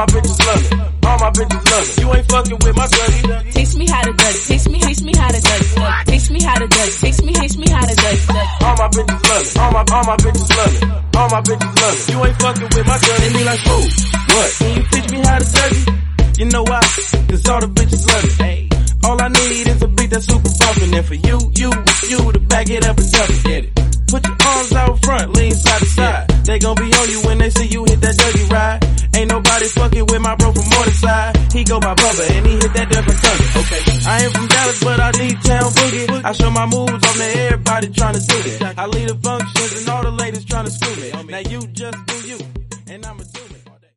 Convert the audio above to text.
my bitches love me. All my bitches love me. You ain't fucking with my Dougie. Teach me how to Dougie. Teach me how to Dougie. Teach me how to Dougie. Teach me how to Dougie. All my bitches love me. All my bitches love me. All my bitches love me. You ain't fucking with my Dougie. They be like, fool, what? Can you teach me how to Dougie? You know why? Cause all the bitches love me. Hey. All I need is a beat that's super bumpin'. And for you to back it up and dump it. Get it. Put your arms out front, lean side to side. They gon' be on you when they see you hit that Dougie ride. Ain't nobody fucking with my bro from Morningside. He go by Bubba and he hit that different country. Okay, I ain't from Dallas, but I need town boogie. I show my moves on to everybody tryna do it. I lead the functions and all the ladies tryna screw me. Now you just do you, and I'ma do it.